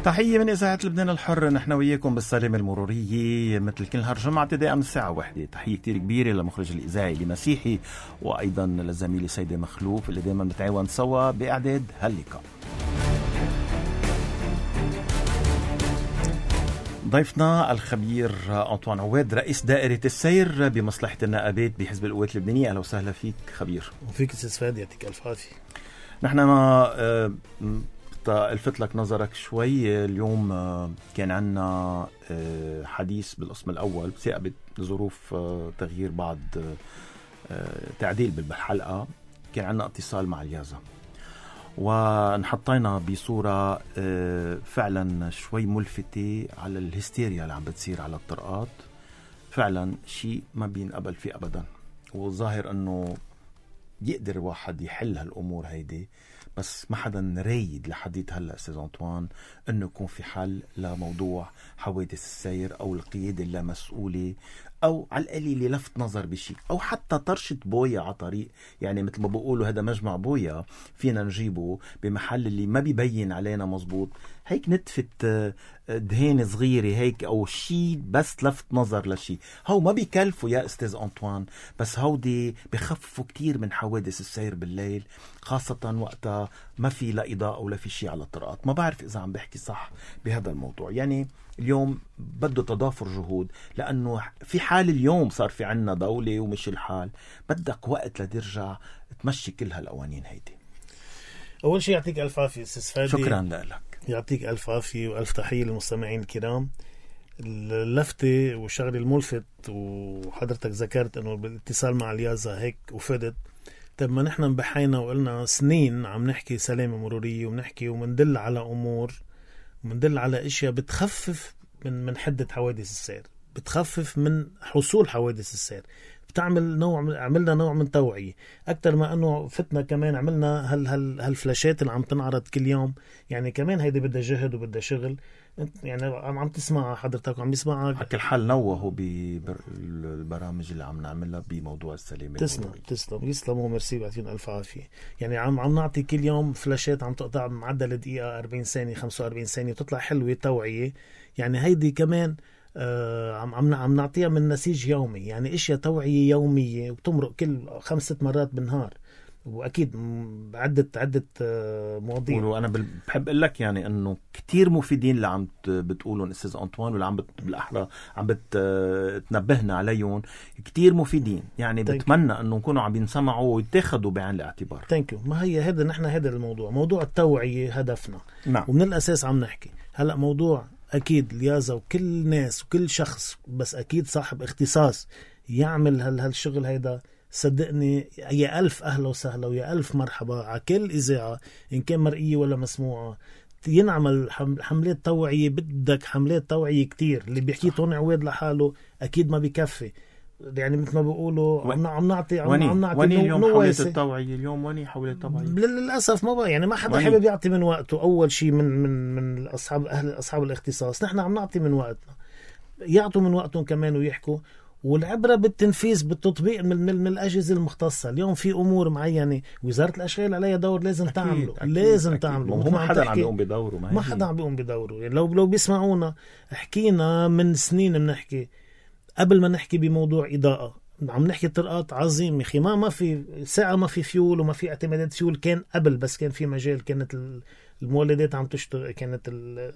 تحية من إذاعة لبنان الحر، نحن وياكم بالسلامة المرورية مثل كل نهار جمعة ابتداء من الساعة 1. تحية كتير كبيرة لمخرج الإذاعي لمسيحي، وأيضا للزميلة سيدة مخلوف اللي دائما بتعاون سوا بإعداد هاللقاء. ضيفنا الخبير أنطوان عواد، رئيس دائرة السير بمصلحة النقابات بحزب القوات اللبنانية. أهلا وسهلا فيك خبير. وفيك أستاذ فادي، يعطيك ألف عافية. نحن ما الفت لك نظرك شوي. اليوم كان عنا حديث بالقسم الأول بسبب ظروف تغيير بعض تعديل بالحلقة. كان عنا اتصال مع اليازا ونحطينا بصورة فعلا شوي ملفتة على الهستيريا اللي عم بتصير على الطرقات. فعلا شيء ما بينقبل فيه أبدا، والظاهر أنه يقدر واحد يحل هالأمور هيدي، بس ما حدا رايد لحديت هلأ أستاذ أنطوان أنه يكون في حل لموضوع حوادث السير أو القيادة اللامسؤولة، أو على القليل لفت نظر بشيء، أو حتى طرشة بويا على طريق. يعني مثل ما بقولوا هذا مجمع بويا فينا نجيبه بمحل اللي ما بيبين علينا مزبوط، هيك نتفت دهين صغيرة هيك أو شيء بس لفت نظر لشيء. هو ما بيكلفوا يا أستاذ أنطوان، بس هودي بخففوا كتير من حوادث السير بالليل، خاصة وقتها ما في لا إضاءة ولا في شيء على الطرقات. ما بعرف إذا عم بحكي صح بهذا الموضوع. يعني اليوم بده تضافر جهود، لأنه في حال اليوم صار في عنا دولة ومش الحال، بدك وقت لترجع تمشي كل هالقوانين هيدي. أول شيء يعطيك ألف عافية أستاذ فادي. شكرا لك. يعطيك ألف عافية وألف تحية للمستمعين الكرام. اللفتة والشغل الملفت، وحضرتك ذكرت أنه بالاتصال مع اليازا هيك وفدت. طب ما نحن بحينا وقلنا سنين عم نحكي سلامة مرورية، ومنحكي ومندل على أمور، ومندل على أشياء بتخفف من حدة حوادث السير، بتخفف من حصول حوادث السير، عملنا نوع من توعية أكتر ما أنه فتنا. كمان عملنا هالفلاشات اللي عم تنعرض كل يوم، يعني كمان هيدا بدها جهد وبدها شغل. يعني عم تسمع حضرتك وعم يسمعك حكي الحل نوهوا بالبرامج اللي عم نعملها بموضوع السلامة. تسلم ومرسي، بعطينا ألف عافية. يعني عم نعطي كل يوم فلاشات عم تقطع معدل دقيقة 40 ثانية 45 ثانية، وتطلع حلوة توعية. يعني هيدي كمان عم نعطيها من نسيج يومي، يعني اشياء توعية يومية وبتمرق كل 5-6 مرات بالنهار، واكيد عدة مواضيع. وانا بحب اقول لك يعني انه كتير مفيدين اللي عم بتقولون استاذ أنطوان، واللي عم بالاحرى عم بتنبهنا عليهم، كتير مفيدين. يعني بتمنى انه نكونوا عم ينسمعوا ويتاخدوا بعين الاعتبار. ثانك يو. ما هي هذا نحن هذا الموضوع، موضوع التوعية هدفنا. نعم. ومن الاساس عم نحكي هلا موضوع اكيد اليازا وكل ناس وكل شخص، بس اكيد صاحب اختصاص يعمل هالشغل هيدا. صدقني يا ألف أهلا وسهلا ويا ألف مرحبا على كل إذاعة إن كان مرئية ولا مسموعة ينعمل حملات توعية. بدك حملات توعية كتير. اللي بيحكي طون عواد لحاله أكيد ما بيكفي. يعني مثل ما بيقولوا عم نعطي اليوم حملات التوعية. اليوم وين حملات التوعية؟ للأسف ما بقى، يعني ما حدا حابب يعطي من وقته. أول شيء من أصحاب الاختصاص، نحن عم نعطي من وقتنا، يعطوا من وقتهم كمان ويحكوا. والعبرة بالتنفيذ بالتطبيق من الأجهزة المختصة. اليوم في أمور معينة وزارة الأشغال عليها دور لازم تعمله. لازم تعمله. ما حدا عم بيقوم بدوره. ما حدا عم بيقوم بدوره. يعني لو بيسمعونا، حكينا من سنين بنحكي قبل ما نحكي بموضوع إضاءة، عم نحكي طرقات عظيم. يخي ما في ساعة ما في فيول وما في اعتمادات فيول. كان قبل بس كان في مجال، كانت المولدات عم تشتغل، كانت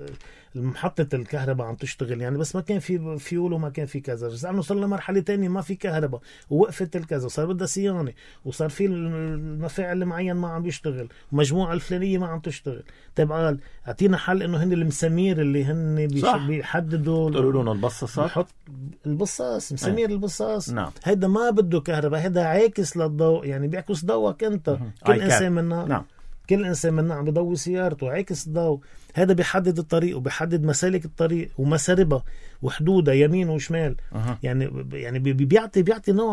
المحطة الكهرباء عم تشتغل يعني، بس ما كان في فيول وما كان في كذا. رجعنا وصلنا مرحلة تانية ما في كهرباء ووقفت الكذا، وصار بدها صيانة، وصار في المفاعل المعين ما عم بيشتغل، ومجموعة الفلانية ما عم تشتغل. طيب قال اعطينا حل انه هن المسامير اللي هن بيحددوا، تقولوا لنا البصاصات، بحط البصاص مسامير البصاص. نعم. هيدا ما بده كهرباء، هيدا عاكس للضوء، يعني بيعكس ضوءك انت. كل انسان منا. نعم. كل إنسان منا عم بيضوي سيارته، عكس الضوء. هذا بيحدد الطريق وبيحدد مسالك الطريق ومساربها وحدودها يمين وشمال. يعني بيعطي نوع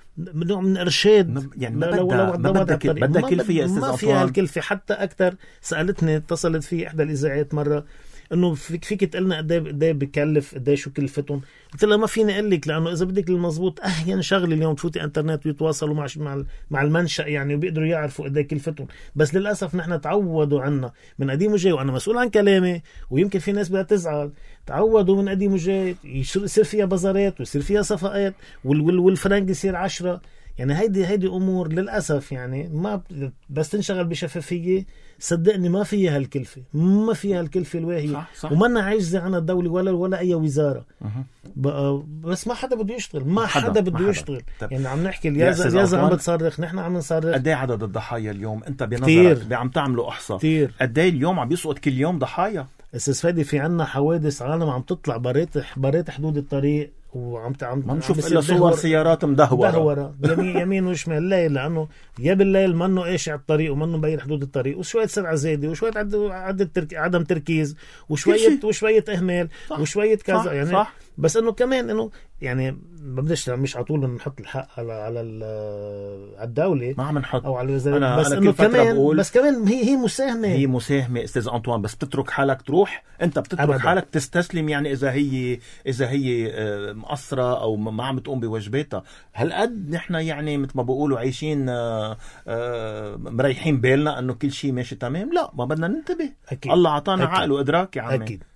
من إرشاد. يعني بدك كلفة يا أستاذ ما فيها الكلفة حتى أكتر. سألتني، اتصلت في إحدى الإذاعات مرة، انه فيك تقلنا قد ايه بكلف، قد ايه شو كلفتهم. قلت لها ما فيني اقول لك، لانه اذا بدك المضبوط اهين شغله اليوم تفوتي انترنت ويتواصلوا مع المنشأ يعني، وبيقدروا يعرفوا قد ايه كلفتهم. بس للاسف نحن تعودوا عنا من قديم وجاي، وانا مسؤول عن كلامي ويمكن في ناس بدها تزعل، تعودوا من قديم وجاي يصير فيها بازارات ويصير فيها صفقات والفرنك يصير 10. يعني هيدي امور للاسف يعني ما بس تنشغل بشفافيه صدقني ما فيها هالكلفه، ما فيها هالكلفه الواهيه. ومنا عاجزه عن الدوله ولا اي وزاره. بس ما حدا بده يشتغل، ما حدا بده يشتغل. يعني عم نحكي اليازا عم بتصرخ، نحن عم نصرخ. قد ايه عدد الضحايا اليوم انت بنظرك عم تعملوا احصاء؟ قد ايه اليوم عم يسقط كل يوم ضحايا؟ استاذ فادي في عنا حوادث عالم عم تطلع بريت حدود الطريق، وعم ما نشوف الا صور سيارات مدهوره يمين وشمال. ليه؟ لانه يا بالليل منه ايش على الطريق ومنه مبين حدود الطريق، وشويه سرعه زايده وشويه عدم تركيز وشويه اهمال وشويه كذا. صح يعني صح. بس انه كمان انه يعني ما بدش مش على طول نحط الحق على الدوله، ما عم نحط او على الوزاره. بس انه كمان هي مساهمه استاذ انطوان. بس بتترك حالك تروح، انت بتترك أبداً. حالك تستسلم يعني اذا هي مقصرة أو ما عم تقوم بواجباتها. هالقد نحن يعني مثل ما بقولوا عايشين مريحين بالنا أنه كل شيء ماشي تمام؟ لا، ما بدنا ننتبه. أكيد. الله عطانا عقل وإدراك يا عمي. أكيد.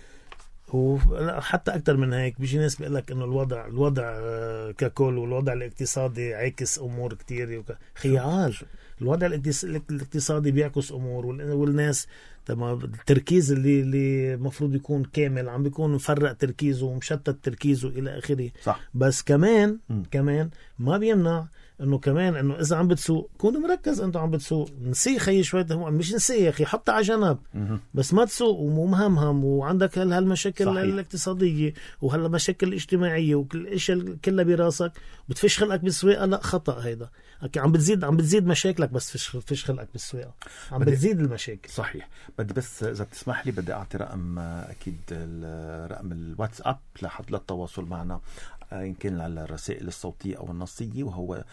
وحتى أكتر من هيك بيجي ناس بيقولك أنه الوضع ككل والوضع الاقتصادي عاكس أمور كتير. خيال الوضع الاقتصادي بيعكس أمور، والناس تمام التركيز اللي مفروض يكون كامل عم بيكون مفرق تركيزه ومشتت تركيزه إلى آخره. صح. بس كمان ما بيمنع انه كمان انه اذا عم بتسوق كون مركز. انت عم بتسوق نسي خي شويه، مش نسي يا اخي، حطها على جنب. بس ما تسوق ومهمهم وعندك هالمشاكل الاقتصاديه وهالمشاكل الاجتماعيه وكل الاشياء كلها براسك، بتفش خلقك بالسواقه. لا، خطا هيدا. عم بتزيد مشاكلك، بس فيش خلقك بالسواقه، عم بتزيد المشاكل. صحيح. بدي بس اذا بتسمح لي بدي اعطي رقم، اكيد رقم الواتساب للتواصل معنا إن كان على الرسائل الصوتية أو النصية، وهو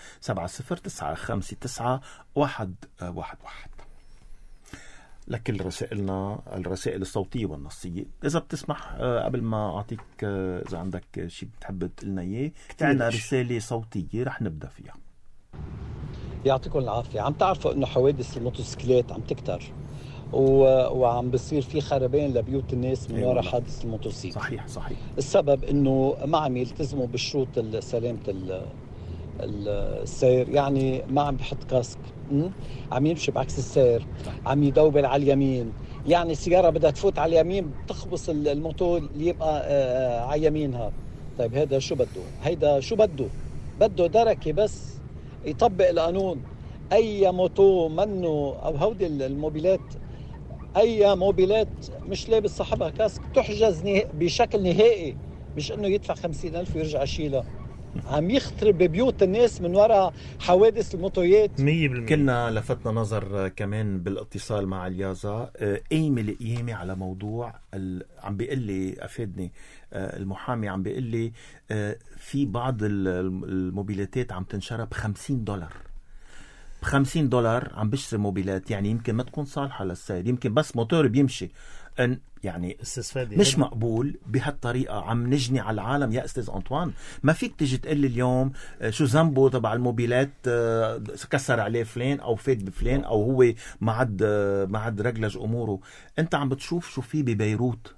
70959111. لكل رسائلنا الرسائل الصوتية والنصية. إذا بتسمح قبل ما أعطيك إذا عندك شيء بتحب تقلنا إياه، عندنا رسالة صوتية رح نبدأ فيها. يعطيكم العافية. عم تعرفوا إنه حوادث الموتوسيكلات عم تكتر، وعم بصير في خربان لبيوت الناس من وراء حادث الموتوسيكل. صحيح. السبب انه ما عم يلتزموا بشروط سلامة السير، يعني ما عم بحط كاسك، عم يمشي بعكس السير، عم يدوبل على اليمين. يعني السيارة بدها تفوت على اليمين بتخبص الموتو اللي يبقى على يمينها. طيب هذا شو بده؟ بده دركة بس يطبق القانون. اي موتو منه او هودي الموبيلات، اي موبيلات مش لابس صاحبها كاسك تحجز بشكل نهائي، مش انه يدفع 50,000 ويرجع يشيلها. عم يخرب ببيوت الناس من وراء حوادث الموتويات 100%. كنا لفتنا نظر كمان بالاتصال مع اليازا ايمي القيامي على موضوع عم بيقول لي افادني المحامي، عم بيقول لي في بعض الموبيلاتات عم تنشرى $50. $50 عم بشتري موبيلات، يعني يمكن ما تكون صالحة للسير، يمكن بس موتور بيمشي. يعني مش مقبول بهالطريقة. عم نجني على العالم يا أستاذ أنطوان. ما فيك تجي تقول لي اليوم شو ذنبه تبع الموبيلات، كسر عليه فلان أو فات بفلان أو هو ما عاد رجلج أموره. أنت عم بتشوف شو في ببيروت.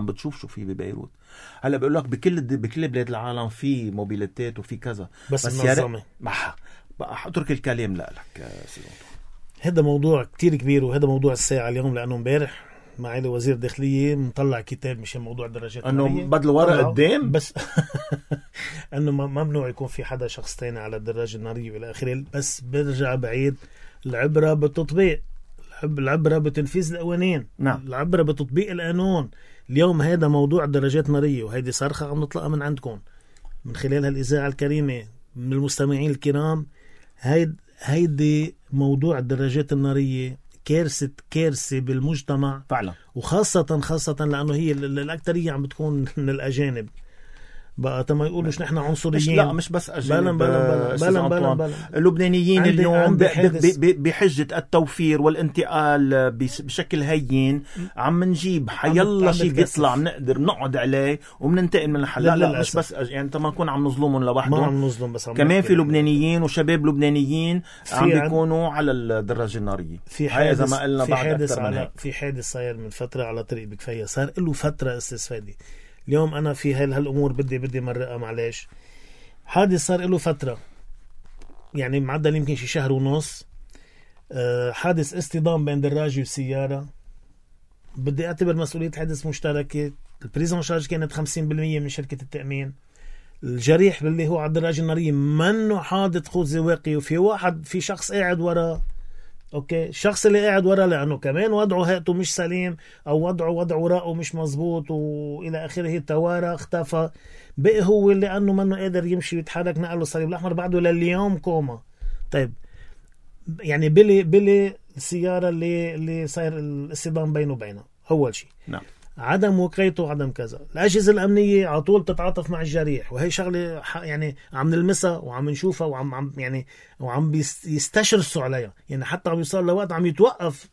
هلا بقول لك بكل بلاد العالم في موبيلاتات وفي كذا، بس منظمة. بقى اترك الكلام لك سيدي. هذا موضوع كتير كبير، وهذا موضوع الساعة اليوم، لأنه امبارح معالي وزير داخلية مطلع كتاب مشان موضوع الدراجات انه بدلوا ورق قدام، بس انه ممنوع يكون في حدا شخص تاني على الدراجة النارية والى اخره. بس برجع بعيد، العبرة بالتطبيق، العبرة بتنفيذ القوانين. نعم. العبرة بتطبيق القانون. اليوم هذا موضوع الدراجات النارية، وهيدي صرخة عم نطلقها من عندكم من خلال هالإذاعة الكريمة من المستمعين الكرام. هيدي موضوع الدراجات النارية كارثة بالمجتمع فعلا، وخاصة لأنه هي الأكترية عم بتكون من الأجانب. بقى تما يقولوش نحن عنصريين. لا مش بس أجانب، بلا اللبنانيين اليوم بحجة التوفير والانتقال بشكل هين عم نجيب حيالله شيء بيطلع بنقدر نقعد عليه وبننتقل من الحل. لا مش بس يعني تما نكون عم نظلمهم لوحدهم، ما عم نظلم، بس كمان في لبنانيين وشباب لبنانيين عم بيكونوا على الدراجة النارية. في حادث ما قلنا في حادث صاير من فترة على طريق بكفية، صار له فترة استسفادي. اليوم أنا في هالأمور بدي مرقة معلش. حادث صار له فترة يعني معدل يمكن شي شهر ونص، حادث اصطدام بين دراجة وسيارة. بدي أعتبر مسؤولية حادث مشتركة. البريزون شارج كانت 50% من شركة التأمين. الجريح اللي هو على الدراجة النارية منه حادث خوذة واقي، وفي شخص قاعد وراه. اوكي، الشخص اللي قاعد ورا لانه كمان وضعه هيئته مش سليم او وضع وراءه مش مزبوط والى اخره، توارى اختفى، بقي هو لانه منه قادر يمشي ويتحرك، نقله الصليب الاحمر بعده لليوم كوما. طيب يعني بلي السياره اللي صاير الاصطدام بينه وبينه، اول شيء نعم عدم وقايته وعدم كذا. الأجهزة الأمنية على طول تتعاطف مع الجريح، وهي شغلة يعني عم نلمسها وعم نشوفها وعم يستشرسوا عليها. يعني حتى عم يوصل لوقت عم يتوقف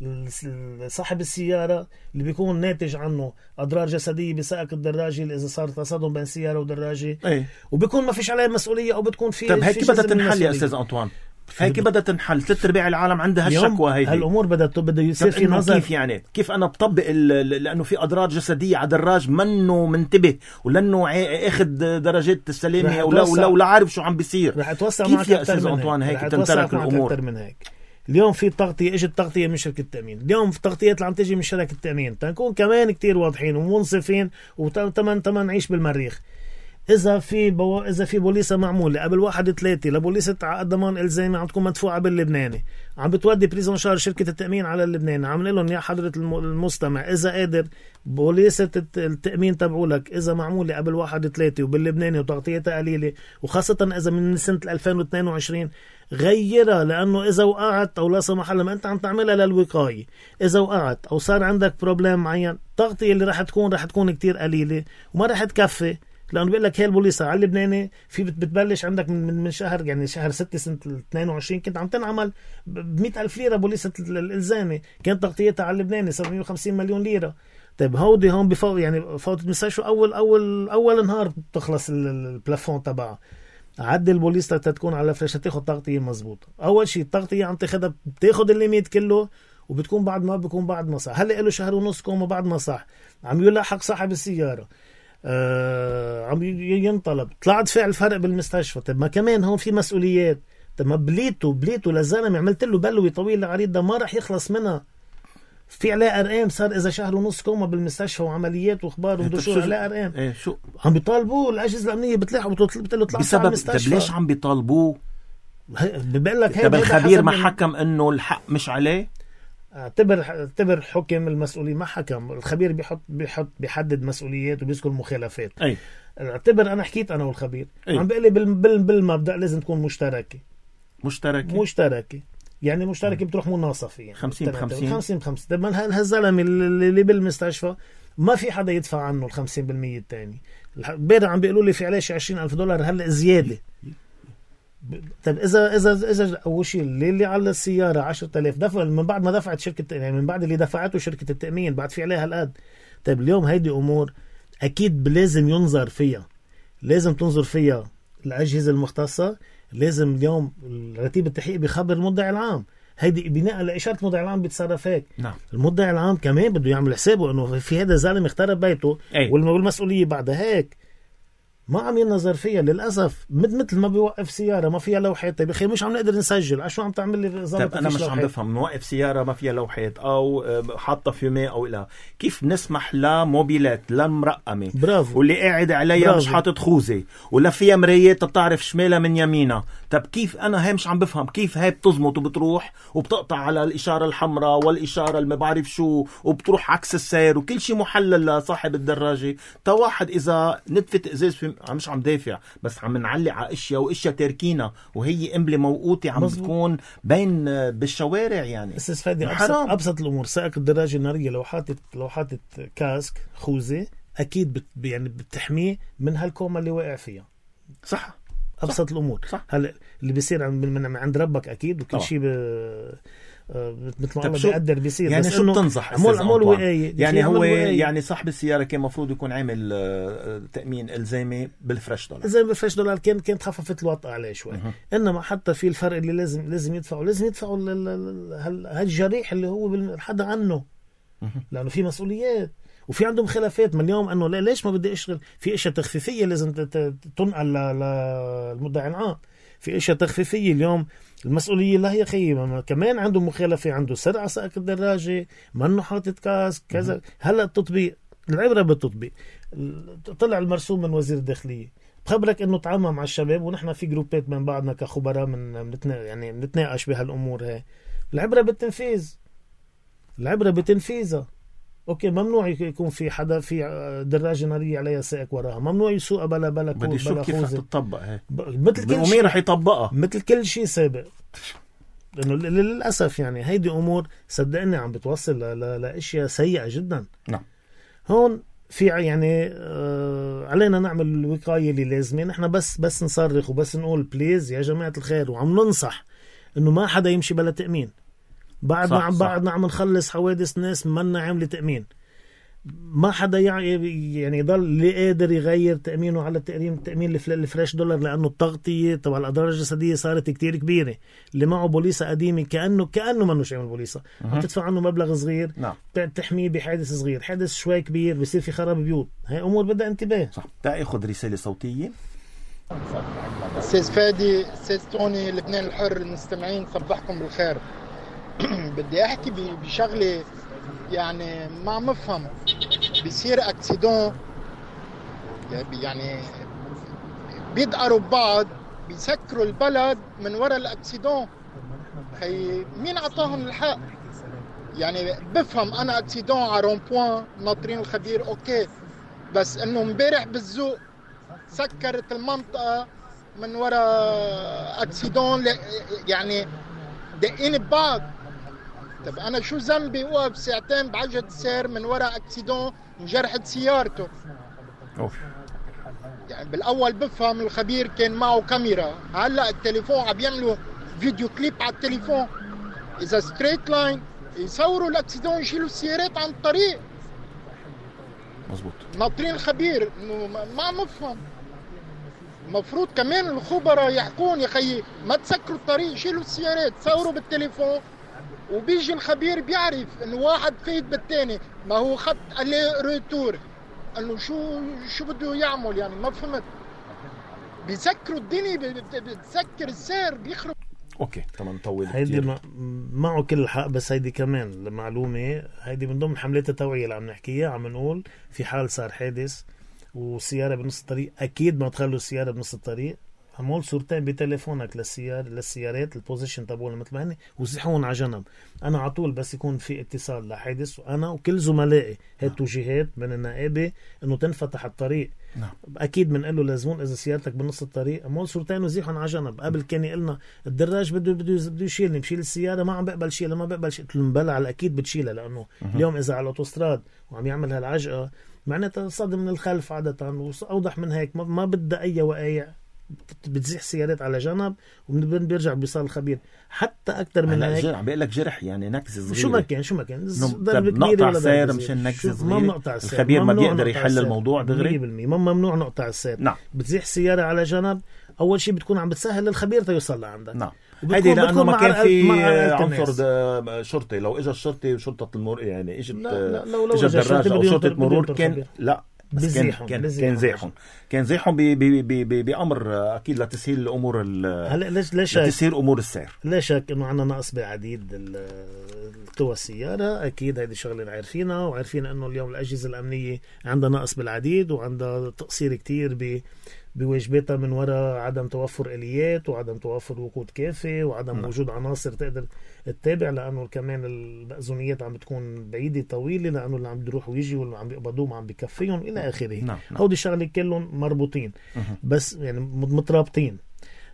صاحب السيارة اللي بيكون ناتج عنه أضرار جسدية بسائق الدراجة إذا صار تصادم بين سيارة ودراجة، وبيكون ما فيش عليه مسؤولية أو بتكون في. طب هيك بدها تنحل يا أستاذ أنطوان، هيك بدها تنحل. 3/4 العالم عندها هالشكوى هيدي. هالامور بده يصير في نظر. كيف يعني كيف انا بطبق لانه في اضرار جسديه على دراج منه منتبه ولانه اخذ درجات السلامه ولا عارف شو عم بيصير. رح اتوسع كيف معك يا استاذ أنطوان هيك تنترك الامور اكثر من هيك. اليوم في تغطيه، اجت تغطيه من شركه التامين. اليوم في تغطيات اللي عم تجي من شركه التامين تنكون كمان كتير واضحين ومنصفين وتمن نعيش بالمريخ. إذا في بوليسة معمولة قبل 1/3 لبوليسة عقد ضمان إلزامي عم تكون مدفوعة باللبناني، عم بتودي بريزون شارج شركة التأمين على اللبناني، عم نقول لهم يا حضرة المستمع إذا قادر بوليسة التأمين تبعولك إذا معمولة قبل 1/3 وباللبناني وتغطيتها قليلة، وخاصة إذا من سنة 2022 غيرها، لأنه إذا وقعت أو لا سمح الله ما أنت عم تعملها للوقاية، إذا وقعت أو صار عندك بروبلم معين، التغطية اللي راح تكون كتير قليلة وما راح تكفي. لأنه بيقول لك هي البوليسة على اللبناني في بتبلش عندك من شهر، يعني شهر 6 سنة 22 كنت عم تنعمل ب100,000 ليرة بوليسة الإلزامي، كانت تغطيتها على اللبناني 750 مليون ليرة. طيب هودي هون فوت المستشفى أول نهار بتخلص البلافون تبعها. عد البوليس تكون على فريش تاخد تغطية مزبوط. أول شيء التغطية عم تاخدها بتاخد الليميت كله وبتكون بعد ما صح. هلأ له شهر ونص كوما بعد ما صح، عم يلاحق صاحب السيارة، عم ينطلب، طلعت فعل فرق بالمستشفى. طب ما كمان هون في مسؤوليات. طب ما بليته للزلمه عملت له بلوي طويل عريض، ده ما راح يخلص منها. في عليه ارقام، صار اذا شهر ونص كوما بالمستشفى وعمليات واخبار ودشور عليه ارقام. شو عم بيطالبوه الاجهزه الامنيه بتلاحظ بتقول له اطلع على المستشفى. ليش عم بيطالبوه؟ بقول لك طب الخبير ما حكم انه الحق مش عليه؟ اعتبر حكم المسؤولين ما حكم. الخبير بيحدد مسؤوليات وبيذكر مخالفات. اعتبر انا حكيت انا والخبير عم بقول لي بالمبدأ لازم تكون مشتركة يعني مشتركة بتروح مناصفة يعني 50-50. طب هالزلمة اللي بالمستشفى ما في حدا يدفع عنه 50% الثاني. بيرا عم بيقولوا لي في عليه $20,000 هلا زيادة. طب اذا اول شيء اللي على السياره 10,000 دفع من بعد ما دفعت شركه، يعني من بعد اللي دفعته شركه التامين بعد في عليها القد. طيب اليوم هيدي امور اكيد لازم ينظر فيها، لازم تنظر فيها الاجهزه المختصه. لازم اليوم رتيب التحقيق بيخبر المدعي العام، هيدي بناء على اشاره المدعي العام بيتصرف هيك. نعم. المدعي العام كمان بده يعمل حسابه انه في هذا الزلمه اخترب بيته والمسؤوليه بعد هيك ما عم ينظر فيها للأسف. مثل ما بيوقف سيارة ما فيها لوحات. طيب مش عم نقدر نسجل، عشو عم تعمل لي طيب أنا مش عم بفهم، موقف سيارة ما فيها لوحات أو حاطة فيمي أو إلى كيف نسمح لموبيلات لمرقمة واللي قاعد عليها مش حاطط خوذة ولا فيها مرايات تتعرف شمالها من يمينها. طب كيف أنا هاي مش عم بفهم كيف هاي بتزمط وبتروح وبتقطع على الإشارة الحمراء والإشارة اللي ما بعرف شو وبتروح عكس السير وكل شيء محلل لصاحب الدراجة. واحد إذا نتفت إزاز مش عم دافع بس عم نعلق على اشياء واشياء تركينا وهي قنبله موقوته عم تكون بين بالشوارع. يعني استاذ فادي ابسط الامور، سائق الدراجه الناريه لو حاطط كاسك خوذه اكيد يعني بتحميه من هالكومة اللي واقع فيها. صح، ابسط الامور. صح. هلا اللي بيصير من عند ربك اكيد، وكل شيء مثل ما الله بيقدر بيصير. يعني بس شو بتنصح عمول وقاية يعني هو يعني صاحب السيارة كان مفروض يكون عامل تأمين إلزامي بالفريش دولار. زي بالفريش دولار كانت خففت الوطأ عليه شوي. انما حتى في الفرق اللي لازم يدفعوا هالجريح اللي هو حدا عنه، لانه في مسؤوليات وفي عندهم خلافات من اليوم انه ليش ما بدي اشتغل في اشياء تخفيفيه لازم تنقل للمدعي العام. في اشياء تخفيفيه اليوم المسؤوليه لا هي خيبه، كمان عنده مخالفه، عنده سرعه سائق الدراجه، منه حاطط كاس كذا. هلا التطبيق، العبره بالتطبيق. طلع المرسوم من وزير الداخليه بخبرك انه تعامل مع الشباب، ونحن في جروبات من بعضنا كخبراء يعني بنتناقش بهالامور هاي. العبره بالتنفيذ، العبره بتنفيذها. اوكي، ممنوع يكون في حدا في دراجه ناريه عليها سائق وراها، ممنوع يسوق بلا بدي شوف كيف رح تطبق هي، مثل كل شيء رح يطبقها مثل كل شيء سابق. لانه للاسف يعني هيدي امور صدقني عم بتوصل لاشياء سيئه جدا. نعم. هون في يعني علينا نعمل الوقايه اللي لازمه. نحن بس نصرخ وبس نقول بليز يا جماعه الخير، وعم ننصح انه ما حدا يمشي بلا تامين. بعدنا عم نخلص حوادث ناس منا عامله تامين. ما حدا يعني يضل اللي قادر يغير تامينه على تامين الفريش دولار، لانه التغطيه تبع الاضرار الجسديه صارت كتير كبيره. اللي معه بوليصه قديمه كانه منوش عامل بوليصه، عم تدفع عنه مبلغ صغير. نعم. تحميه بحادث صغير، حادث شوي كبير بيصير في خراب بيوت. هاي امور بدها انتباه. صح. تاخذ رساله صوتيه. استاذ فادي، استاذ توني، لبنان الحر، المستمعين صبحكم بالخير. بدي احكي بشغله يعني ما مفهم. بيصير اكسيدون، يعني بيدقروا ببعض، بيسكروا البلد من وراء الاكسيدون. هي مين عطاهم الحق؟ يعني بفهم انا اكسيدون على رون بوان ناطرين الخبير، اوكي، بس انه امبارح بالذوق سكرت المنطقه من وراء اكسيدون، يعني دقين ببعض. طب انا شو ذنبي اوقف ساعتين بعجلة السير من وراء اكسيدون انجرحت سيارته؟ يعني بالاول بفهم الخبير كان معه كاميرا، هلا التليفون عم يعملوا فيديو كليب على التليفون. اذا ستريت لاين يصوروا الاكسيدون، يشيلوا السيارات عن الطريق. مزبوط. ناطرين الخبير انه ما مفهم. المفروض كمان الخبراء يحكون يا خيي ما تسكروا الطريق، شيلوا السيارات، صوروا بالتليفون، وبيجي الخبير بيعرف انه واحد فايت بالتاني، ما هو خط عليه روتور، انه شو بده يعمل. يعني ما فهمت. بيسكروا الدنيا، بتسكر السير، بيخرب. اوكي تمام. طول هيدي معه كل الحق، بس هيدي كمان المعلومه، هيدي من ضمن حملات التوعيه اللي عم نحكيها. عم نقول في حال صار حادث وسياره بنص الطريق، اكيد ما تخلوا السياره بنص الطريق. عمول صورتين بتليفونك للسيارات البوزيشن تبعهم مثل ما هن، وزحون على جنب. انا على طول بس يكون في اتصال لحادث، وانا وكل زملائي هي توجيهات من النائبه انه تنفتح الطريق. نعم. اكيد بنقول له لازمون اذا سيارتك بنص الطريق عمول صورتين وزيحون على جنب. قبل كان يقلنا الدراج بده يشيلني، بشيل السياره، ما عم بقبل شيء، ما بقبل شيء. قلت له مبلع، على اكيد بتشيلها، لانه اليوم اذا على الاوتوستراد وعم يعمل هالعجقه معناتها صدم من الخلف عاده، واوضح من هيك ما بدها اي وقايع، بتزيح سيارات على جنب وبيرجع بيصال الخبير. حتى اكثر من هيك عم بيقول لك جرح، يعني نكزه صغيره، شو ما كان نقطع السير مشان نكزه صغيره. الخبير ما بيقدر يحل الموضوع دغري. 100% ممنوع نقطع السير. نعم. بتزيح سياره على جنب، اول شيء بتكون عم بتسهل للخبير تيوصل لعندك. نعم. هيدي لانه ما كان في عنصر شرطي. لو اجى الشرطي وشرطه المرور، يعني اجت الدراجه او شرطه مرور، كان لا كان زيحهم بأمر أكيد لتسهيل الأمور. هلا ليش لتسهيل أمور السير. لا شك إنه عنا نقص بعديد القوى السيارة. أكيد هذه شغلة عارفينها، وعارفين إنه اليوم الأجهزة الأمنية عندها نقص بالعديد، وعندها تقصير كتير بواجباتها من وراء عدم توفر آليات، وعدم توفر وقود كافي، وعدم وجود عناصر تقدر تتابع، لأنه كمان المأذونيات عم بتكون بعيدة طويلة، لأنه اللي عم بيروح ويجي واللي عم بيقبضوهم عم بكفيهم إلى آخره. هودي الشغلة كلهم مربوطين، بس يعني مترابطين.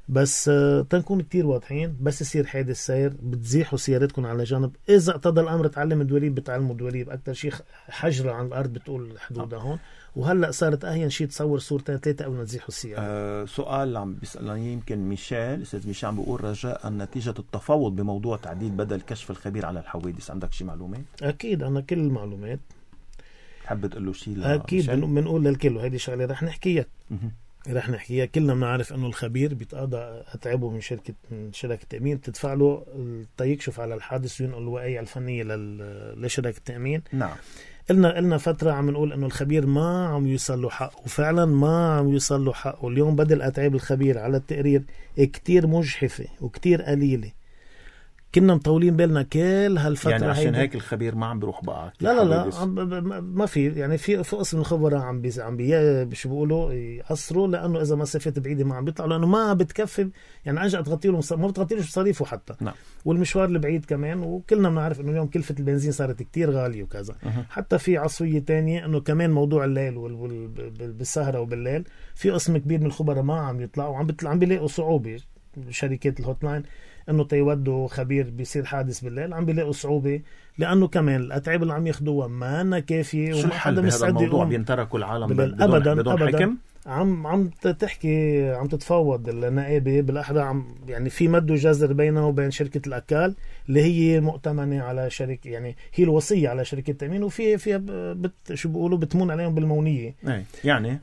بس تنكون كتير واضحين. بس يصير حادث سير بتزيحوا سيارتكم على جنب. إذا اقتضى الأمر تعلم الدواليب بتعلموا الدواليب. أكتر شيء حجرة عن الأرض بتقول حدودها هون. وهلأ صارت أهين شيء تصور صورتين 3 قبل ما تزيحوا السيارة. سؤال عم بيسألني يمكن ميشيل، أستاذ ميشيل عم بيقول رجاء نتيجة التفاوض بموضوع تعديل بدل كشف الخبير على الحوادث، عندك شيء معلومات؟ أكيد أنا كل المعلومات. حابب تقول له شيء؟ أكيد بنقول للكل، وهذه شغلة رح نحكيها. كلنا بنعرف انه الخبير بيتقاضى اتعابه من شركه التامين، بتدفع له تيكشف على الحادث وينقل الوقائع الفنيه لشركه التامين. نعم. قلنا فتره عم نقول انه الخبير ما عم يوصل له حقه، وفعلا ما عم يوصل له حقه. اليوم بدل اتعاب الخبير على التقرير كتير مجحفه وكتير قليله. كنا مطولين بالنا كل هالفترة يعني عشان هيك الخبير ما عم بيروح بقى. لا ما في يعني في قسم الخبراء عم شو بيقولوا يقصروا، لانه اذا مسافات بعيده ما عم بيطلعوا، لانه ما بتكفي يعني عنجا تغطي له ما بتغطي له مصاريفه حتى. نعم. والمشوار البعيد كمان. وكلنا بنعرف انه اليوم كلفه البنزين صارت كتير غاليه وكذا. حتى في عصويه تانية انه كمان موضوع الليل بالسهره وبالليل في قسم كبير من الخبراء ما عم يطلعوا، عم بيلاقوا صعوبه. شركات الهوت لاين انه تيودوا خبير بيصير حادث بالليل عم بيلاقوا صعوبة، لانه كمان الاتعاب اللي عم ياخدوها ما أنا كافية. شو الحل بهذا الموضوع؟ بينتركوا العالم بدون حكم؟ عم تحكي، عم تتفاوض النائبة بالاحرى. يعني في مد وجزر بينه وبين شركة الأكال اللي هي مؤتمنة على شركة، يعني هي الوصية على شركة التأمين، وفيها شو بيقولوا بتمون عليهم بالمونية. يعني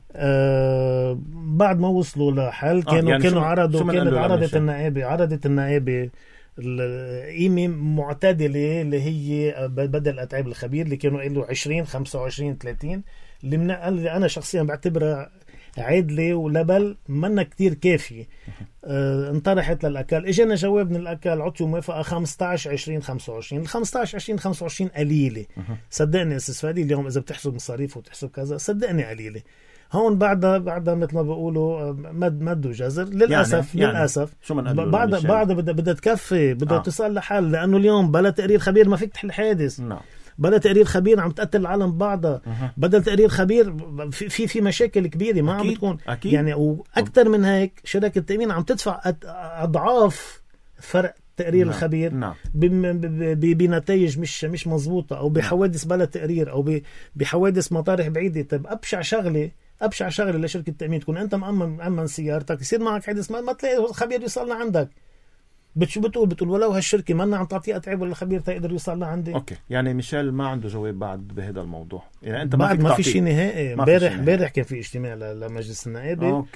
بعد ما وصلوا لحل كانوا عرضت النائبة القيمة معتدلة اللي هي بدل أتعاب الخبير اللي كانوا قالوا 20 25 30 اللي أنا شخصيا بعتبرها عادلة ولبل منا كتير كافية. انطرحت للأكال، اجينا جواب من الأكال عطوا موافقة 15 20 25. ال 15 20 25 قليلة. صدقني أستاذ فادي اليوم إذا بتحسب مصاريف وتحسب كذا صدقني قليلة. هون بعدها مثل ما بيقولوا مد وجزر للأسف. يعني للأسف شو بعدها بدها تكفي، بدها تصل لحل، لأنه اليوم بلا تقرير خبير ما فيك تحل حادث. بدل تقرير خبير عم تقتل العالم بعضها. بدل تقرير خبير في مشاكل كبيرة ما عم بتكون. يعني وأكثر من هيك شركة التأمين عم تدفع أضعاف فرق تقرير الخبير. بنتائج مش مزبوطة، أو بحوادث بلا تقرير، أو بحوادث مطارح بعيدة. طيب أبشع شغلة لشركة التأمين تكون أنت مأمن سيارتك، يصير معك حادث ما تلاقي خبير يوصلنا عندك. شو بتقول ولو هالشركة ما عم تعطيه أتعب ولا خبير تقدر يوصل لعندي. اوكي، يعني ميشيل ما عنده جواب بعد بهذا الموضوع. يعني انت بعد ما في شيء نهائي. امبارح كان في اجتماع لمجلس النائبة. اوكي.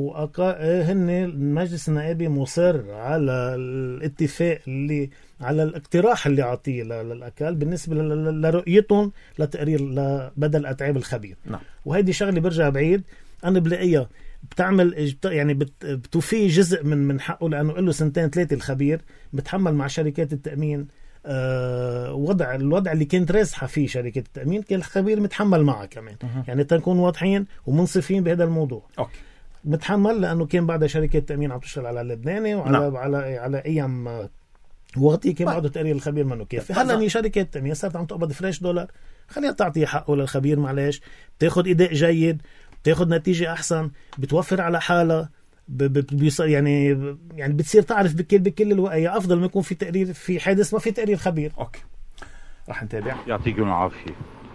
هن مجلس النائبة مصر على الاتفاق اللي على الاقتراح اللي عطيه للأكال بالنسبة لرؤيتهم لتقرير بدل أتعاب الخبير. نعم. وهيدي شغلة برجع بعيد أنا بلاقيها بتعمل يعني بتوفي جزء من حقه، لأنه له 2 3 الخبير بتحمل مع شركات التأمين الوضع اللي كانت رازحة فيه شركة التأمين، كان الخبير متحمل معها كمان. يعني تنكون واضحين ومنصفين بهذا الموضوع. أوكي. متحمل لأنه كان بعد شركة التأمين عم تشتغل على اللبناني وعلى على أيام وقتي كان بعده تقرير الخبير منه كيف. هلا شركة التأمين صارت عم تقبض فريش دولار، خليها تعطي حقه للخبير. معلش بتاخد إداء جيد، بتاخد نتيجة أحسن، بتوفر على حالة، يعني بتصير تعرف بكل الوقاية أفضل ما يكون في تقرير في حادث ما في تقرير خبير. أوكي، رح نتابع. يعطيكم العافية.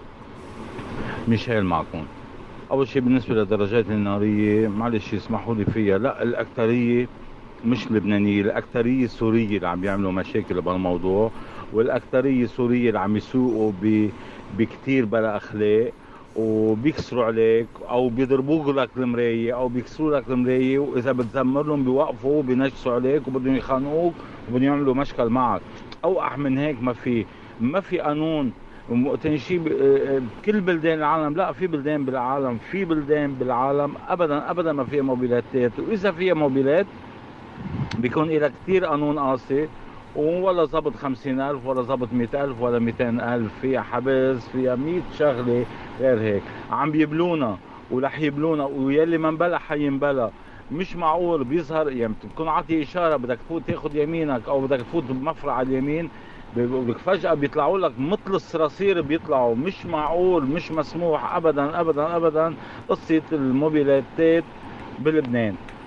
ميشيل معكم. أول شيء بالنسبة للدرجات النارية معلش يسمحوا لي فيها، لا الأكترية مش لبنانية، الأكترية السورية اللي عم بيعملوا مشاكل بالموضوع، والأكترية السورية اللي عم يسوقوا بكتير بلا أخلاق وبيكسروا عليك او بيضربوك لك المرايه او بيكسروا لك المرايه، واذا بتزمر لهم بيوقفوا بينجسوا عليك وبدهم يخانقوك وبدهم يعملوا مشكل معك. اوقح من هيك ما في قانون. تنشي بكل بلدان العالم، لا في بلدان بالعالم ابدا ما فيها موبيلاتات، واذا فيها موبيلات بيكون لها كثير قانون قاسي، ولا ضبط 50,000 ولا ضبط 100,000 ولا 200,000، فيها حبس، فيها 100 شغلة غير هيك. عم بيبلونا ورح يبلونا، ويلي من بلا حينبلا. مش معقول بيظهر يعني بتكون عطي إشارة بدك تفوت تاخد يمينك أو بدك تفوت بمفرع على اليمين، فجأة بيطلعوا لك مثل الصراصير بيطلعوا. مش معقول، مش مسموح أبدا. قصة الموبيلاتات بلبنان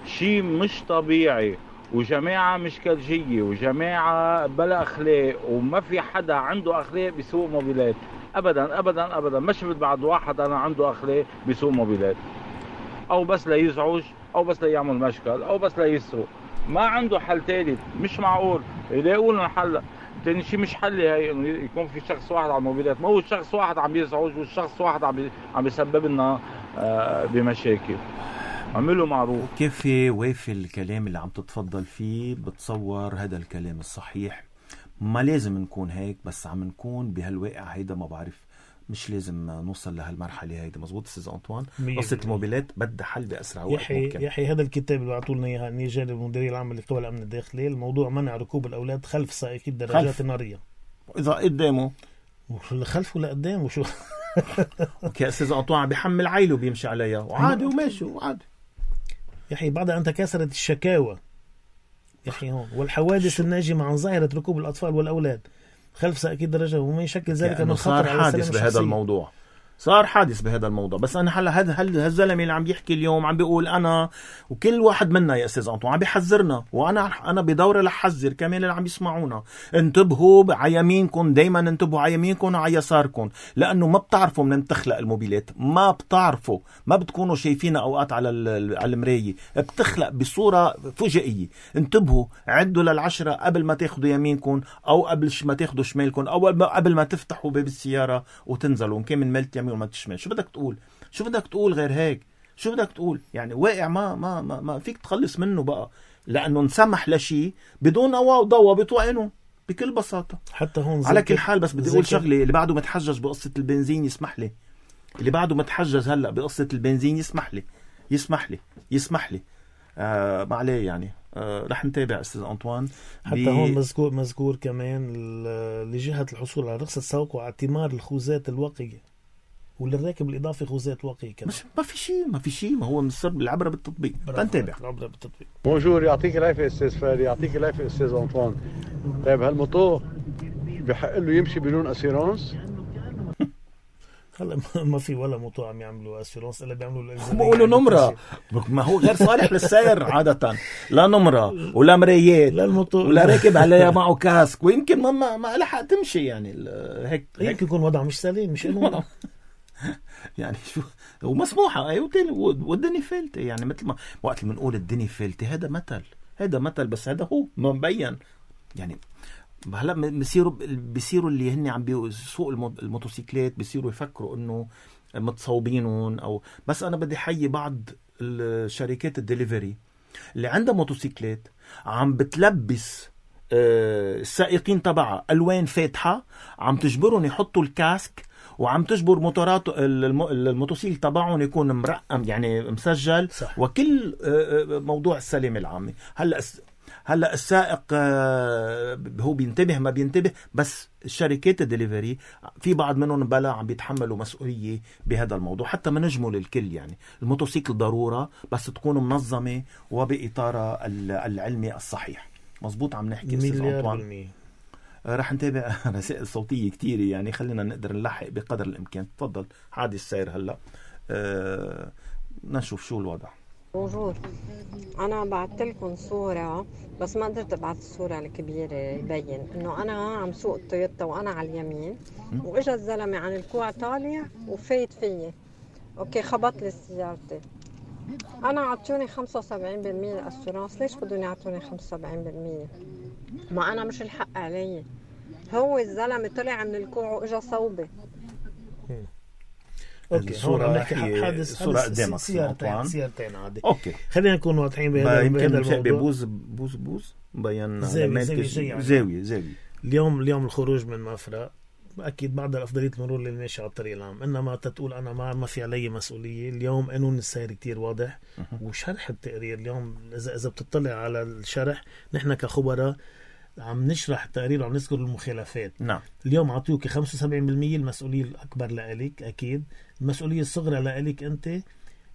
شيء مش طبيعي، وجماعة مش كلجية، وجماعة بلا أخلاق، وما في حدا عنده أخلاق بيسوق موبيلات أبدا أبدا أبدا. ما شفت بعد واحد أنا عنده أخلاق بيسوق موبيلات، أو بس ليزعج، أو بس ليعمل مشكل، أو بس ليسرق. ما عنده حل ثالث. مش معقول يلاقوا لنا حل تاني. شيء مش حل هي انه يكون في شخص واحد على الموبيلات، ما هو الشخص واحد عم يزعج والشخص واحد عم بيسبب لنا بمشاكل. عملوا معروف. كيف وافي الكلام اللي عم تتفضل فيه. بتصور هذا الكلام الصحيح. ما لازم نكون هيك، بس عم نكون بهالواقع هيدا. ما بعرف، مش لازم نوصل لهالمرحلة هيدا. مزبوط أستاذ أنطوان؟ قصة الموبيلات بدها حل بأسرع وقت ممكن. يحيى هذا الكتاب اللي بعثوا لنا إياه نيجان المديرية العامة لقوى الأمن الداخلي، الموضوع منع ركوب الأولاد خلف سائقي الدراجات النارية. إذا قدامه خلف ولا قدامه شو؟ اوكي أستاذ أنطوان عم بيحمل عيله بيمشي عليها وعادي وماشي وعادي. يحيى بعد أن تكاثرت الشكاوى يحيى هون والحوادث الناجمة عن ظاهرة ركوب الأطفال والأولاد خلف سائقي الدراجة، وما يشكل ذلك من خطر على السلامة الشخصية. بهذا الموضوع صار حادث بهذا الموضوع. بس أنا هلا هذا الزلمة اللي عم يحكي اليوم عم بيقول أنا وكل واحد منا يا أستاذ أنطوان عم بيحذرنا، وأنا بدورة لحذر كمان اللي عم يسمعونا. انتبهوا على يمينكم، دايما انتبهوا على يمينكم وعلى يساركم، لأنه ما بتعرفوا من تخلق الموبيلات. ما بتعرفوا، ما بتكونوا شايفينها أوقات على المراية، بتخلق بصورة فجائية. انتبهوا، عدوا لل10 قبل ما تاخدوا يمينكم، أو قبل ما تاخدوا شمالكم، أو قبل ما تفتحوا باب السيارة وتنزلوا. ممكن من ملت يمين وما تشمال. شو بدك تقول؟ شو بدك تقول غير هيك؟ شو بدك تقول؟ يعني واقع ما فيك تخلص منه بقى، لأنه نسمح لشيء بدون ضوابط وقانون بكل بساطة. حتى هون على كل حال بس بدي أقول شغلة. اللي بعده متحجج بقصة البنزين يسمح لي، اللي بعده متحجج هلأ بقصة البنزين يسمح لي ما عليه يعني. رح نتابع أستاذ أنطوان. حتى هون مذكور كمان لجهة الحصول على رخصة سوق واعتمار الخوذات الوقية، وللراكب الإضافي خوذات وقية كمان. ما في شيء ما هو مصر العبرة بالتطبيق. تنتابع العبرة بالتطبيق. بونجور، يعطيك العافية أستاذ فادي، يعطيك العافية أستاذ أنطوان. طيب هالموتور بحق له يمشي بدون أسيرانس؟ هلا ما في ولا موتور عم يعملوا أسيرانس إلا بيعملوا الإلزامية. بقولوا نمرة، ما هو غير صالح للسير عادة. لا نمرة ولا مرايات ولا راكب عليها معه كاسك، ويمكن ما لحق تمشي يعني. هيك يكون وضعه مش سليم، مش إنه يعني شو ومسموحة. أيوة والدنيا فلتة يعني. مثل ما وقت اللي بنقول الدنيا فلتة، هذا مثل بس هذا هو مبين يعني. هلا بيصيروا اللي هن عم بيسوق الموتوسيكلات بيصيروا يفكروا انه متصوبينهم او بس. انا بدي حيي بعض الشركات الدليفري اللي عندها موتوسيكلات عم بتلبس السائقين تبعها الوان فاتحه، عم تجبرهم يحطوا الكاسك، وعم تجبر موتورات الموتوسيكل تبعهم يكون مرقم يعني مسجل صح. وكل موضوع السلامة العامة. هلا السائق هو بينتبه ما بينتبه، بس الشركات الدليفري في بعض منهم بلا عم بيتحملوا مسؤولية بهذا الموضوع. حتى ما نجمل الكل يعني. الموتوسيكل ضرورة بس تكون منظمة وبإطارها العلمي الصحيح. مظبوط عم نحكي أستاذ أنطوان. رح نتابع رسائل صوتية كتير يعني، خلينا نقدر نلحق بقدر الإمكان. تفضل. حادث السير هلأ نشوف شو الوضع. بونجور، أنا بعت لكم صورة بس ما قدرت أبعت الصورة الكبيرة يبين إنه أنا عم سوق التويوتا وأنا على اليمين، وإجا الزلمة عن الكوع طالع وفايت فيي. أوكي خبط لي سيارتي. أنا عطوني 75% أسيرانس، ليش بدهم يعطوني 75%؟ ما أنا مش الحق علي. هو الزلمة طلع من الكوع وإجا صوبي. اوكي هون عم نحكي حادث قدامك سيارتين عادي. اوكي خلينا نكون واضحين بهذا الموضوع. بوز مبين زاوية. اليوم الخروج من مفرق اكيد بعد الافضليه المرور للماشي على الطريق العام، انما تقول انا ما في علي مسؤوليه. اليوم قانون السير كتير واضح، وشرح التقرير اليوم اذا بتطلع على الشرح نحن كخبراء عم نشرح التقرير وعم نذكر المخالفات. نعم. اليوم عطيوك 75% المسؤوليه الاكبر لإلك، اكيد المسؤوليه الصغرى لإلك انت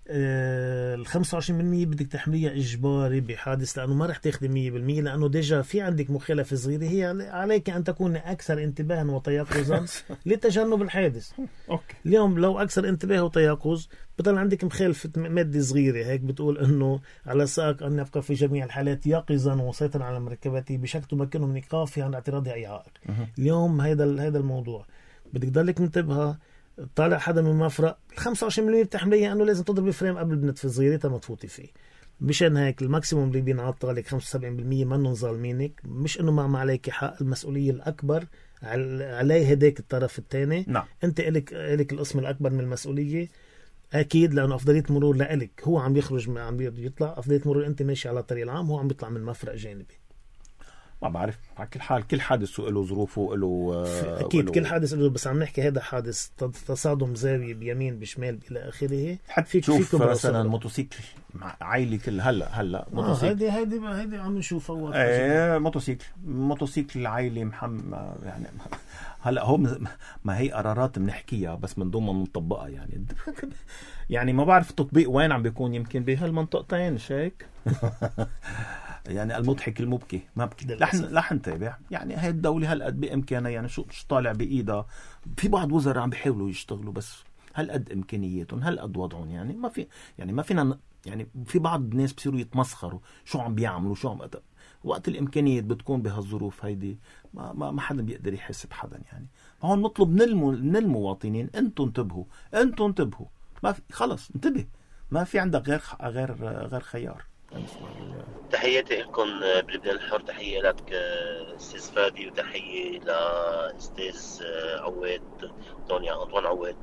ال 25% بدك تحمليها إجباري بحادث، لأنه ما رح تاخدي 100%، لأنه ديجا في عندك مخالفة صغيرة. هي عليك أن تكون أكثر انتباها وتيقظا لتجنب الحادث. أوكي. اليوم لو أكثر انتباه وتيقظ بطل عندك مخالفة مادة صغيرة هيك بتقول إنه على السائق أن يبقى في جميع الحالات يقظا ومسيطرا على مركبته بشكل تمكنه من إيقافها عن اعتراض أي عائق. اليوم هيدا الموضوع بدك ضلك منتبهة. طالع حدا من المفرق 25% بتحملية انه لازم تضربي فريم قبل بنت صغيرة ما تفوتي فيه. مشان هيك الماكسيموم اللي بينعطى عليك 75% منهم ظالمينك، مش انه ما عليك حق. المسؤولية الاكبر عليه هداك الطرف الثاني. نعم. انت الك القسم الاكبر من المسؤولية اكيد، لانه افضلية مرور لك. هو عم يخرج عم يطلع افضلية مرور، انت ماشي على الطريق العام، هو عم يطلع من مفرق جانبي. ما بعرف، على كل حال كل حادث له ظروفه له اكيد كل حادث له، بس عم نحكي هذا حادث تصادم زاوية بيمين بشمال الى اخره. فيك تشوف مثلا موتوسيكل مع عائلة كل هلا موتوسيكل. هيدي عم نشوفها. موتوسيكل عائلة يعني هلا هو ما هي قرارات بنحكيها بس من ضمن نطبقها يعني. يعني ما بعرف التطبيق وين عم بيكون، يمكن بهالمنطقتين شيك. يعني المضحك المبكي ما بكي. رح نتابع يعني. هاي الدولة هالقد بإمكانها يعني، شو طالع بإيدها. في بعض وزراء عم بيحاولوا يشتغلوا بس هالقد إمكانياتهم هالقد وضعهم يعني. ما فينا يعني. في بعض الناس بصيروا يتمسخروا شو عم بيعملوا وقت الإمكانيات بتكون بهالظروف هيدي ما حدا بيقدر يحسب حدا يعني. فهون نطلب من المواطنين انتم انتبهوا. ما في خلص انتبه، ما في عندك غير خيار. تحياتي لكم بلبنان الحر. تحية لك أستاذ فادي، وتحية لأستاذ عواد أنطوان عواد.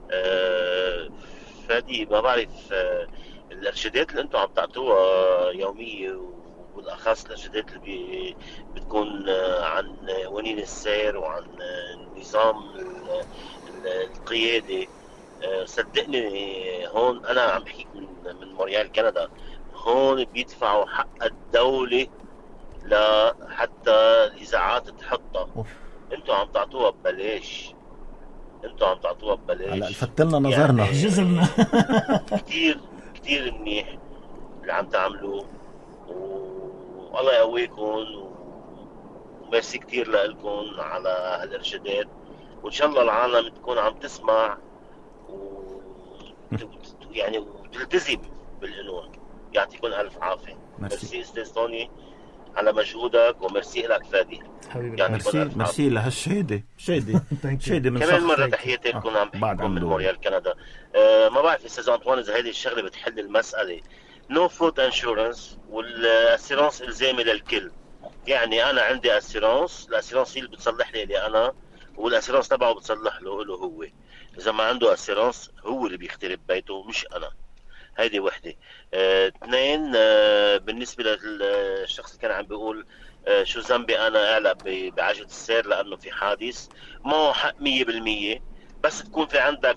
فادي ما بعرف الإرشادات اللي أنتم عم تعطوها يومية، والأخص الإرشادات اللي بتكون عن قوانين السير وعن نظام القيادة. صدقني هون أنا عم بحكيك من مونريال كندا، هون بيدفعوا حق الدولة لحتى الإذاعات تحطها. انتوا عم تعطوها ببلاش. هلا فتلنا نظرنا يعني جزمنا. كتير منيح اللي عم تعملوه، والله يقويكم، وميرسي كتير لكم على هالإرشادات. وإن شاء الله العالم تكون عم تسمع يعني وتلتزم بالقانون. يعطيكم ألف عافية. ميرسي أستاذ توني على مجهودك، وميرسي لك فادي حبيبي. ميرسي لهالشهادة من كمان مرة تحياتي لكم. عم بحكيكم من مونريال كندا. ما بعرف أستاذ أنطوان إذا هذه الشغلة بتحل المسألة. نو فلوت انشورنس، والاسيرانس إلزامي للكل. يعني أنا عندي اسيرانس، الاسيرانس هي اللي بتصلح لي أنا، والاسيرانس تبعه بتصلح له هو. إذا ما عنده اسيرانس هو اللي بيخترب بيته مش أنا. هيدي وحدة. اثنين، بالنسبة للشخص اللي كان عم بيقول شو ذنبي أنا أعلق بعجلة السير لأنه في حادث، ما هو حق 100%. بس تكون في عندك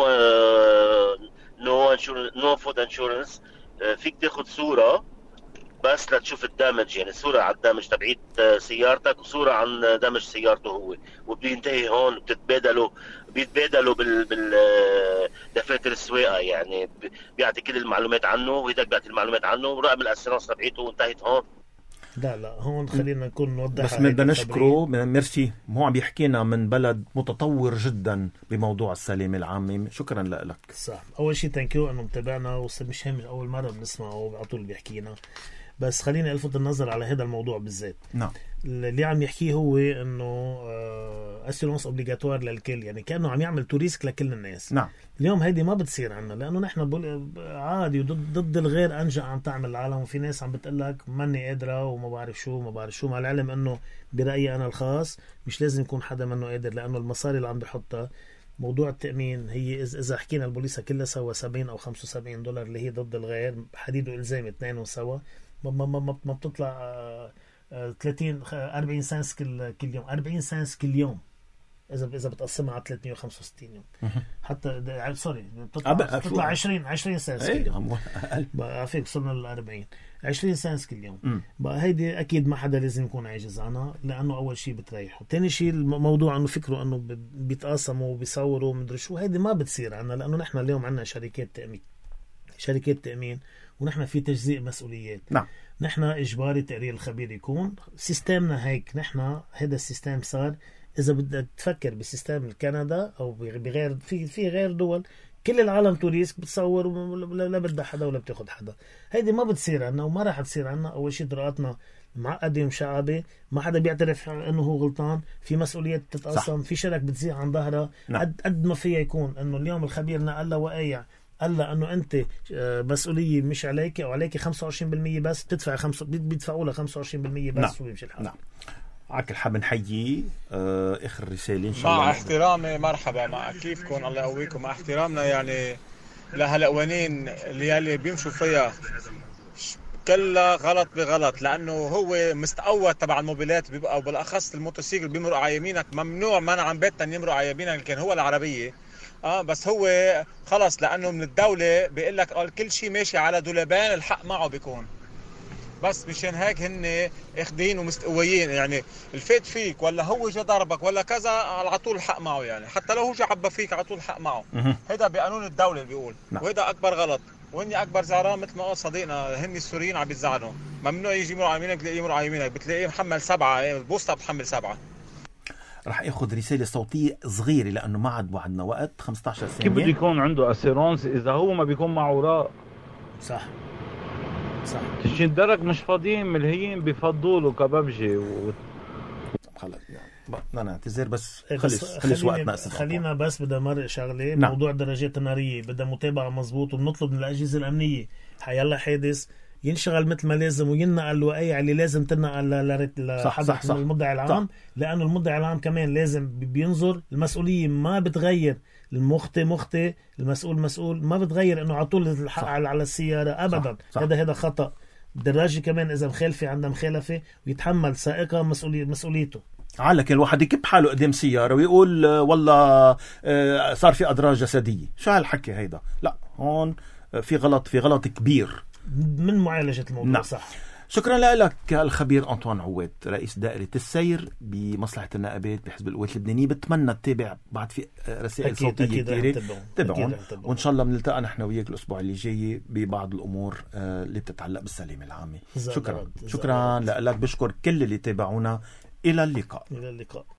نو فود انشورنس، فيك تاخد صورة بس لتشوف الدامج، يعني صورة على الدامج تبعيد سيارتك وصورة عن دامج سيارته هو، وبينتهي هون. بيتبادلوا بالدفاتر السواقة، يعني بيعطي كل المعلومات عنه وهيداك بيعطي المعلومات عنه ورقم الاسيرانس تبعيته، وانتهت هون. لا هون خلينا نكون نوضح. بس بدنا نشكره ميرسي. هو عم يحكينا من بلد متطور جدا بموضوع السلامة العامة. شكرا لك. صح. اول شيء ثانك انه متابعنا، مش هم اول مرة بنسمعه على طول بيحكينا. بس خليني الفت النظر على هذا الموضوع بالذات. نعم. اللي عم يحكيه هو انه اسيرونس اوبليغاتوار للكل، يعني كانه عم يعمل توريسك لكل الناس. نعم. اليوم هيدي ما بتصير عنا، لانه نحن عادي وضد الغير انجا عم تعمل العالم. وفي ناس عم بتقلك ماني قادره وما بعرف شو مع العلم انه برايي انا الخاص مش لازم يكون حدا منه قادر، لانه المصاري اللي عم بحطها موضوع التأمين هي إذا حكينا البوليسة كلها سوا 70 أو $75 اللي هي ضد الغير، حديد وإلزام اثنين سوا ما بتطلع 40 سنس كل يوم. 40 سنس كل يوم إذا بتقسمها على 365 يوم. حتى بتطلع 20 سنس كل يوم. بقى فيك وصلنا ل 40 20 سنس كل يوم. بقى هيدي أكيد ما حدا لازم يكون عاجز عنها، لأنه أول شيء بتريحه. تاني شيء الموضوع أنه فكروا أنه بيتقاسموا وبيصوروا ومدري شو، هيدي ما بتصير عنا، لأنه نحن اليوم عنا شركات تأمين شركات تأمين، ونحن في تجزيء مسؤوليات. نعم. نحن إجباري تقرير الخبير يكون سيستمنا هيك. نحن هذا السيستم صار، إذا بدك تفكر بسيستم كندا أو بغير في غير دول، كل العالم توريسك بتصور لا بدها حدا ولا بتاخد حدا. هيدي ما بتصير عنا وما راح تصير عنا. أول شيء طرقاتنا معقدة ومشعبة، ما حدا بيعترف انه هو غلطان، في مسؤوليات تتقسم، في شرك بتزيع عن ظهرها. قد ما فيها يكون انه اليوم الخبير نقل له وقايع، قال له انه انت مسؤولية مش عليك او عليك 25% بس، بتدفع بيدفعوا له 25% بس ويمشي الحال. نعم. عاك الحب نحيي اخر رسالة ان شاء الله. مع احترامي، مرحبا، مع كيفكم، الله يقويكم. مع احترامنا يعني لهالقوانين اللي بيمشوا فيها كلها غلط بغلط، لانه هو مستقوى تبع الموبيلات بيبقى، وبالاخص الموتوسيكل بيمرق على يمينك، ممنوع منعا باتا يمرق على يمينك، كان هو العربيه بس هو خلص لانه من الدوله بيقول لك كل شيء ماشي على دولابان، الحق معه بيكون. بس مشان هيك هن اخدين ومستقويين، يعني الفات فيك ولا هو جا ضربك ولا كذا على طول الحق معه، يعني حتى لو هو جا عبى فيك على طول الحق معه. هذا بقانون الدوله بيقول. وهذا اكبر غلط، وهني اكبر زعران مثل ما قال صديقنا، هن السوريين عم بيزعلوا. ممنوع يجي يمرق على يمينك، بتلاقيه يمرق على يمينك، بتلاقيه محمل 7، البوسطه بتحمل 7. رح اخذ رسالة صوتية صغيرة لانه ما عاد وعدنا وقت. 15 ثانية. كيف بده يكون عنده اسيرونس اذا هو ما بيكون معه اوراق؟ صح. تشي الدرك مش فاضيين، ملهيين بفضوا له كبابجي خلص بدنا نعتذر بس خلص وقتنا. خلينا بس بدنا مرق شغله. نعم. موضوع الدراجات الناريه بدها متابعه مزبوط، وبنطلب من الاجهزه الامنيه حيلا حادث ينشغل مثل ما لازم، وينقل الوقايع اللي لازم تنقل لحدث المدعي العام. لانه المدعي العام كمان لازم بينظر. المسؤوليه ما بتغير، المخطئ المسؤول مسؤول، ما بتغير انه على طول الحق على السياره ابدا. هذا خطا. الدراجه كمان اذا مخالفه عندها مخالفه، ويتحمل سائقها مسؤوليته. على كل واحد يكب حاله قدام سيارة ويقول والله صار في أضرار جسدية. شو هالحكي هيدا؟ لا، هون في غلط كبير من معالجة الموضوع. نعم. صح. شكرا لك الخبير أنطوان عواد، رئيس دائرة السير بمصلحة النائبات بحزب القوات اللبنانية. بتمنى تتابع بعد في رسائل صوتية كثيرة تابعون، وإن شاء الله بنلتقى نحن وياك الأسبوع اللي جاي ببعض الأمور اللي بتتعلق بالسلامة العامة. شكرا لك. بشكر كل اللي تابعونا. إلى اللقاء.